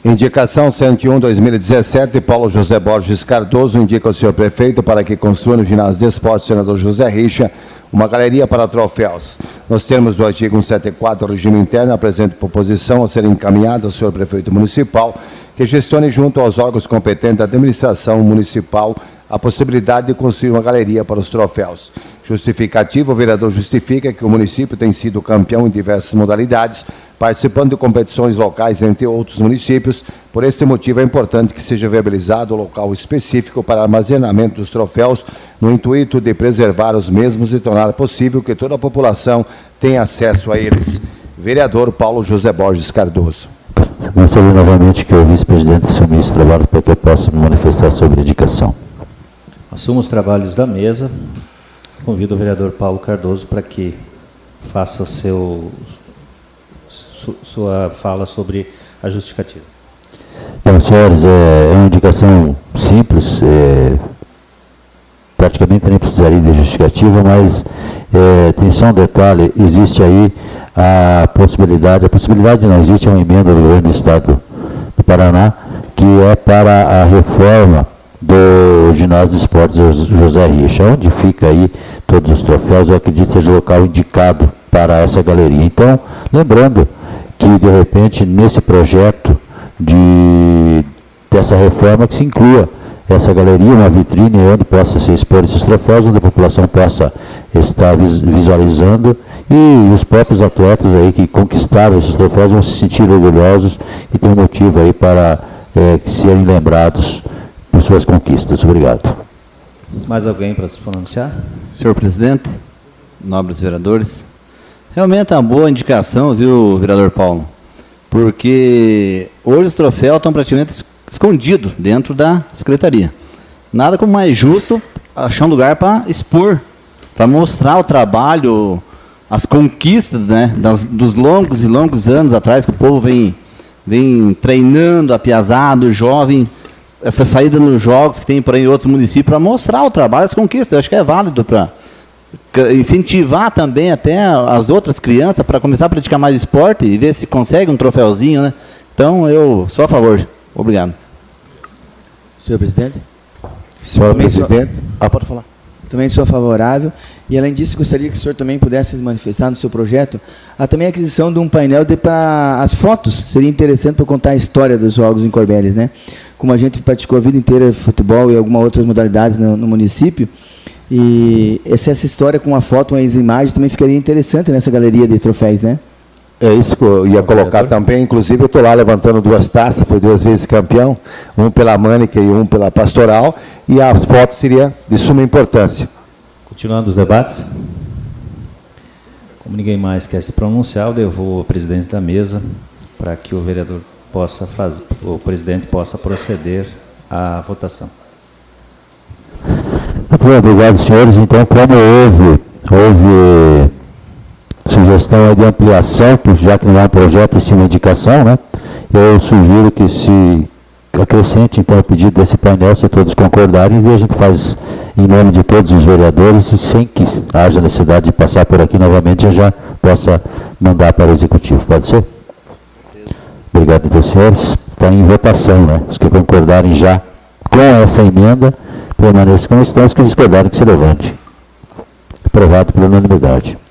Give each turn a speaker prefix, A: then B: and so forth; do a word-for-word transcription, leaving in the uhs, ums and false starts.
A: Indicação cento e um, dois mil e dezessete, Paulo José Borges Cardoso indica o senhor prefeito para que construa no ginásio de esportes Senador José Richa uma galeria para troféus. Nos termos do artigo cento e setenta e quatro do regime interno, apresento proposição a ser encaminhada ao senhor prefeito municipal que gestione junto aos órgãos competentes da administração municipal a possibilidade de construir uma galeria para os troféus. Justificativo, o vereador justifica que o município tem sido campeão em diversas modalidades, participando de competições locais entre outros municípios. Por este motivo, é importante que seja viabilizado o local específico para armazenamento dos troféus, no intuito de preservar os mesmos e tornar possível que toda a população tenha acesso a eles. Vereador Paulo José Borges Cardoso.
B: Gostaria novamente que o vice-presidente assumisse os trabalhos para que eu possa me manifestar sobre a indicação.
C: Assumo os trabalhos da mesa. Convido o vereador Paulo Cardoso para que faça seu, su, sua fala sobre a justificativa.
B: Então, senhores, é, é uma indicação simples, é, praticamente nem precisaria de justificativa, mas é, tem só um detalhe, existe aí a possibilidade, a possibilidade não, existe uma emenda do governo do Estado do Paraná, que é para a reforma do ginásio de esportes José Richa, onde fica aí todos os troféus, eu acredito que seja o local indicado para essa galeria. Então, lembrando que, de repente, nesse projeto de, dessa reforma, que se inclua essa galeria, uma vitrine onde possa se expor esses troféus, onde a população possa estar visualizando e os próprios atletas aí que conquistaram esses troféus vão se sentir orgulhosos e tem um motivo aí para é, serem lembrados por suas conquistas. Obrigado.
C: Mais alguém para se pronunciar?
D: Senhor presidente, nobres vereadores, realmente é uma boa indicação, viu, vereador Paulo? Porque hoje os troféus estão praticamente escondidos dentro da secretaria. Nada como mais justo achar um lugar para expor, para mostrar o trabalho, as conquistas, né, das, dos longos e longos anos atrás que o povo vem, vem treinando, apiazado, jovem, essa saída nos jogos que tem por aí em outros municípios, para mostrar o trabalho, as conquistas. Eu acho que é válido para incentivar também até as outras crianças para começar a praticar mais esporte e ver se consegue um troféuzinho, né? Então, eu sou a favor. Obrigado.
E: Senhor presidente?
A: Senhor presidente? Sou...
E: Ah, pode falar. Também sou favorável. E, além disso, gostaria que o senhor também pudesse manifestar no seu projeto a também a aquisição de um painel para as fotos. Seria interessante para contar a história dos jogos em Corbeles, né? Como a gente praticou a vida inteira de futebol e algumas outras modalidades no, no município, e essa, essa história com a foto e as imagens também ficaria interessante nessa galeria de troféus, né?
A: É isso que eu ia colocar também. Inclusive, eu estou lá levantando duas taças, fui duas vezes campeão, um pela Mânica e um pela Pastoral, e as fotos seria de suma importância.
C: Continuando os debates. Como ninguém mais quer se pronunciar, eu devolvo ao presidente da mesa para que o vereador possa fazer, o presidente possa proceder à votação.
B: Muito bem, obrigado, senhores. Então, como houve, houve sugestão de ampliação, já que não é um projeto, e sim uma indicação, né? Eu sugiro que se acrescente, então, o pedido desse painel, se todos concordarem, e a gente faz em nome de todos os vereadores, sem que haja necessidade de passar por aqui novamente, eu já possa mandar para o Executivo. Pode ser? Obrigado, então, senhores. Está em votação, né? Os que concordarem já com essa emenda, permaneçam como estão, os que discordarem que se levante. Aprovado por unanimidade.